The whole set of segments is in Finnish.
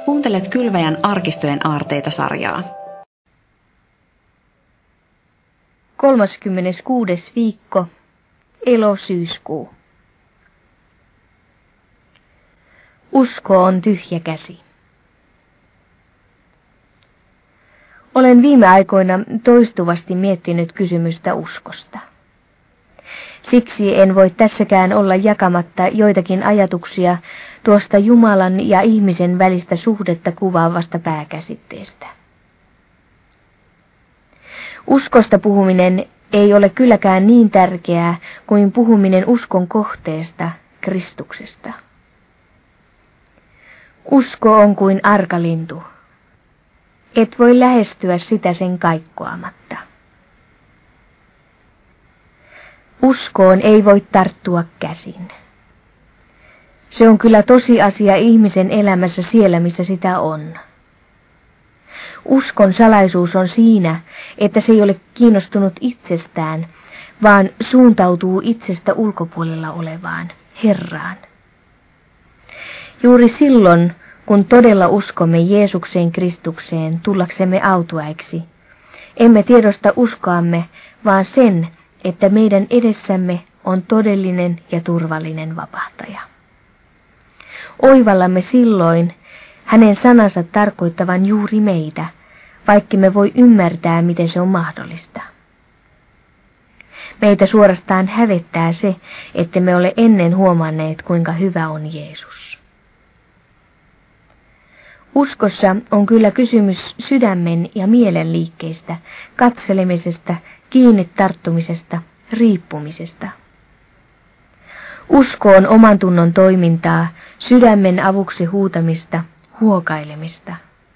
Kuuntelet Kylväjän arkistojen aarteita-sarjaa. 36. viikko, elo-syyskuu. Usko on tyhjä käsi. Olen viime aikoina toistuvasti miettinyt kysymystä uskosta. Siksi en voi tässäkään olla jakamatta joitakin ajatuksia tuosta Jumalan ja ihmisen välistä suhdetta kuvaavasta pääkäsitteestä. Uskosta puhuminen ei ole kylläkään niin tärkeää kuin puhuminen uskon kohteesta, Kristuksesta. Usko on kuin arkalintu. Et voi lähestyä sitä sen kaikkoamatta. Uskoon ei voi tarttua käsin. Se on kyllä tosiasia ihmisen elämässä siellä, missä sitä on. Uskon salaisuus on siinä, että se ei ole kiinnostunut itsestään, vaan suuntautuu itsestä ulkopuolella olevaan, Herraan. Juuri silloin, kun todella uskomme Jeesukseen Kristukseen tullaksemme autuaiksi, emme tiedosta uskoamme, vaan sen, että meidän edessämme on todellinen ja turvallinen vapahtaja. Oivallamme silloin hänen sanansa tarkoittavan juuri meitä, vaikka me voi ymmärtää, miten se on mahdollista. Meitä suorastaan hävettää se, että me ole ennen huomanneet, kuinka hyvä on Jeesus. Uskossa on kyllä kysymys sydämen ja mielen liikkeistä, katselemisesta, kiinni tarttumisesta, riippumisesta. Usko on oman tunnon toimintaa, sydämen avuksi huutamista, huokailemista.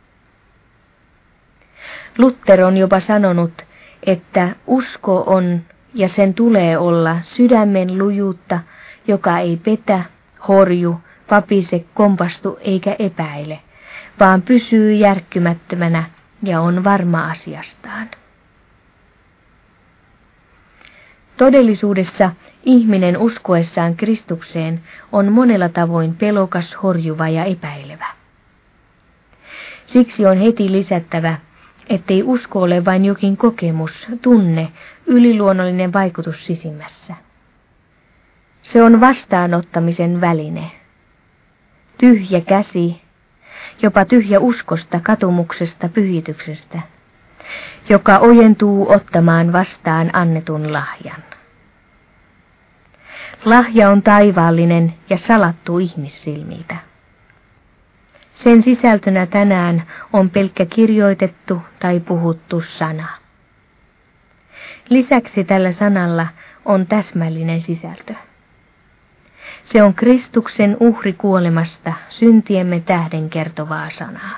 Luther on jopa sanonut, että usko on ja sen tulee olla sydämen lujuutta, joka ei petä, horju, vapise, kompastu eikä epäile, vaan pysyy järkkymättömänä ja on varma asiastaan. Todellisuudessa ihminen uskoessaan Kristukseen on monella tavoin pelokas, horjuva ja epäilevä. Siksi on heti lisättävä, ettei usko ole vain jokin kokemus, tunne, yliluonnollinen vaikutus sisimmässä. Se on vastaanottamisen väline. Tyhjä käsi, jopa tyhjä uskosta, katumuksesta, pyhityksestä, joka ojentuu ottamaan vastaan annetun lahjan. Lahja on taivaallinen ja salattu ihmissilmiltä. Sen sisältönä tänään on pelkkä kirjoitettu tai puhuttu sana. Lisäksi tällä sanalla on täsmällinen sisältö. Se on Kristuksen uhrikuolemasta syntiemme tähden kertovaa sanaa.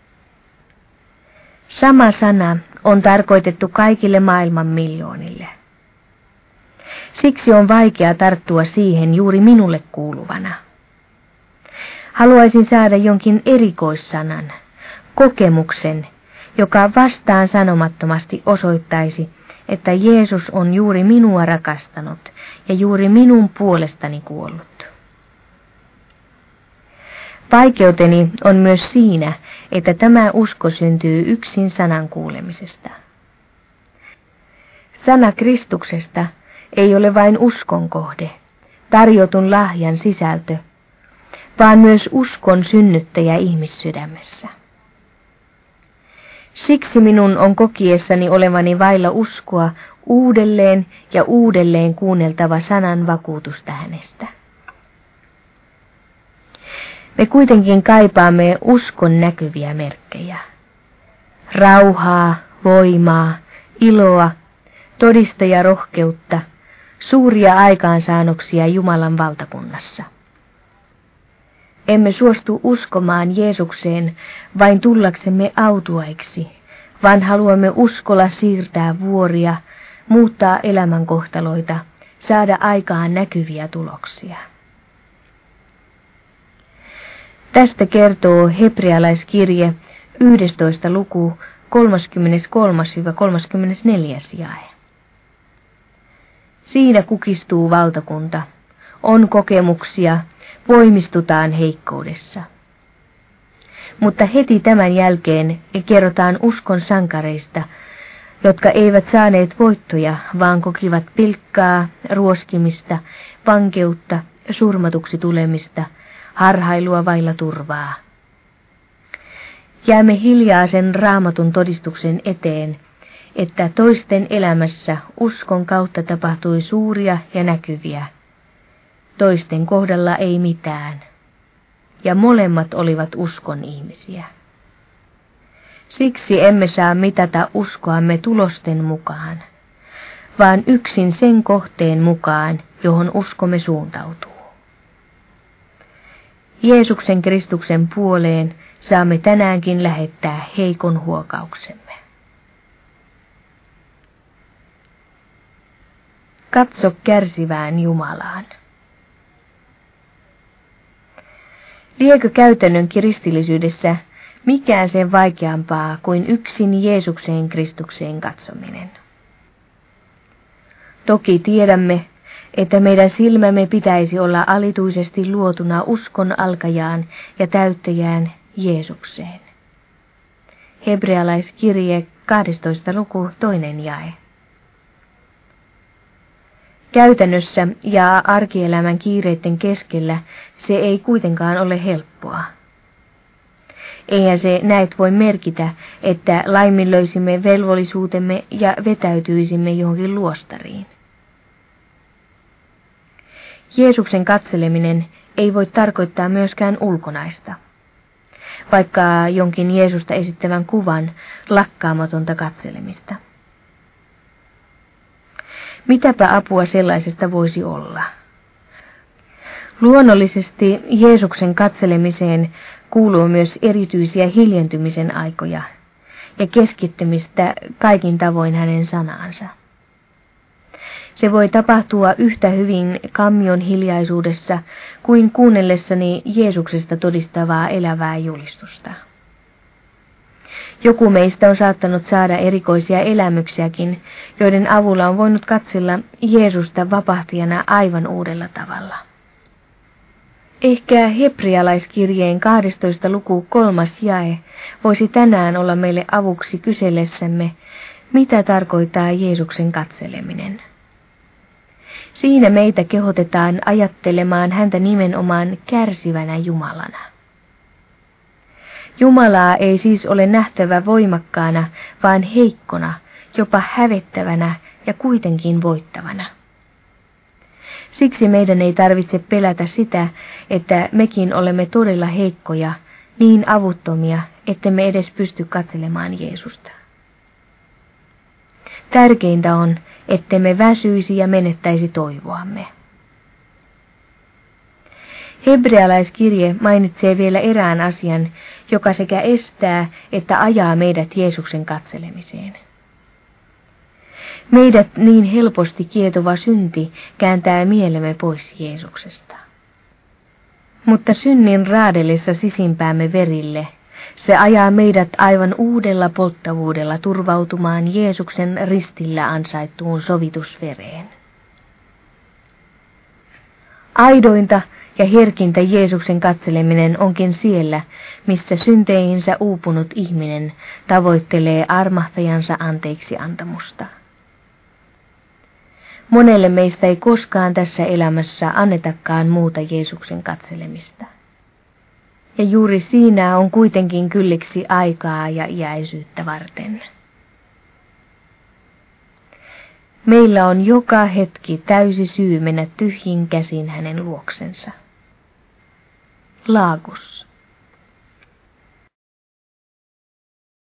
Sama sana on tarkoitettu kaikille maailman miljoonille. Siksi on vaikea tarttua siihen juuri minulle kuuluvana. Haluaisin saada jonkin erikoissanan, kokemuksen, joka vastaan sanomattomasti osoittaisi, että Jeesus on juuri minua rakastanut ja juuri minun puolestani kuollut. Vaikeuteni on myös siinä, että tämä usko syntyy yksin sanan kuulemisesta. Sana Kristuksesta ei ole vain uskon kohde, tarjotun lahjan sisältö, vaan myös uskon synnyttäjä ihmissydämessä. Siksi minun on kokiessani olevani vailla uskoa uudelleen ja uudelleen kuunneltava sanan vakuutusta hänestä. Me kuitenkin kaipaamme uskon näkyviä merkkejä. Rauhaa, voimaa, iloa, todistajarohkeutta, suuria aikaansaannoksia Jumalan valtakunnassa. Emme suostu uskomaan Jeesukseen vain tullaksemme autuaiksi, vaan haluamme uskolla siirtää vuoria, muuttaa elämänkohtaloita, saada aikaan näkyviä tuloksia. Tästä kertoo hebrealaiskirje 11. luku 33-34 jae. Siinä kukistuu valtakunta, on kokemuksia, voimistutaan heikkoudessa. Mutta heti tämän jälkeen kerrotaan uskon sankareista, jotka eivät saaneet voittoja, vaan kokivat pilkkaa, ruoskimista, vankeutta, surmatuksi tulemista, harhailua vailla turvaa. Jäämme hiljaa sen Raamatun todistuksen eteen, että toisten elämässä uskon kautta tapahtui suuria ja näkyviä. Toisten kohdalla ei mitään, ja molemmat olivat uskon ihmisiä. Siksi emme saa mitata uskoamme tulosten mukaan, vaan yksin sen kohteen mukaan, johon uskomme suuntautuu. Jeesuksen Kristuksen puoleen saamme tänäänkin lähettää heikon huokauksemme. Katso kärsivään Jumalaan. Liekö käytännön kristillisyydessä mikään sen vaikeampaa kuin yksin Jeesukseen Kristukseen katsominen? Toki tiedämme, että meidän silmämme pitäisi olla alituisesti luotuna uskon alkajaan ja täyttäjään Jeesukseen. Hebrealaiskirje 12. luku 2. jae. Käytännössä ja arkielämän kiireiden keskellä se ei kuitenkaan ole helppoa. Eihän se näet voi merkitä, että laiminlöisimme velvollisuutemme ja vetäytyisimme johonkin luostariin. Jeesuksen katseleminen ei voi tarkoittaa myöskään ulkonaista, vaikka jonkin Jeesusta esittävän kuvan lakkaamatonta katselemista. Mitäpä apua sellaisesta voisi olla? Luonnollisesti Jeesuksen katselemiseen kuuluu myös erityisiä hiljentymisen aikoja ja keskittymistä kaikin tavoin hänen sanaansa. Se voi tapahtua yhtä hyvin kammion hiljaisuudessa kuin kuunnellessani Jeesuksesta todistavaa elävää julistusta. Joku meistä on saattanut saada erikoisia elämyksiäkin, joiden avulla on voinut katsella Jeesusta vapahtijana aivan uudella tavalla. Ehkä Hebrealaiskirjeen 12. luku 3. jae voisi tänään olla meille avuksi kysellessämme, mitä tarkoittaa Jeesuksen katseleminen. Siinä meitä kehotetaan ajattelemaan häntä nimenomaan kärsivänä Jumalana. Jumalaa ei siis ole nähtävä voimakkaana, vaan heikkona, jopa hävettävänä ja kuitenkin voittavana. Siksi meidän ei tarvitse pelätä sitä, että mekin olemme todella heikkoja, niin avuttomia, ettemme edes pysty katselemaan Jeesusta. Tärkeintä on, ettemme väsyisi ja menettäisi toivoamme. Hebrealaiskirje mainitsee vielä erään asian, joka sekä estää että ajaa meidät Jeesuksen katselemiseen. Meidät niin helposti kietova synti kääntää mielemme pois Jeesuksesta. Mutta synnin raadellessa sisimpäämme verille, se ajaa meidät aivan uudella polttavuudella turvautumaan Jeesuksen ristillä ansaittuun sovitusvereen. Aidointa ja herkintä Jeesuksen katseleminen onkin siellä, missä synteihinsä uupunut ihminen tavoittelee armahtajansa anteeksi antamusta. Monelle meistä ei koskaan tässä elämässä annetakaan muuta Jeesuksen katselemista. Ja juuri siinä on kuitenkin kylliksi aikaa ja iäisyyttä varten. Meillä on joka hetki täysi syy mennä tyhjin käsin hänen luoksensa. Laagus.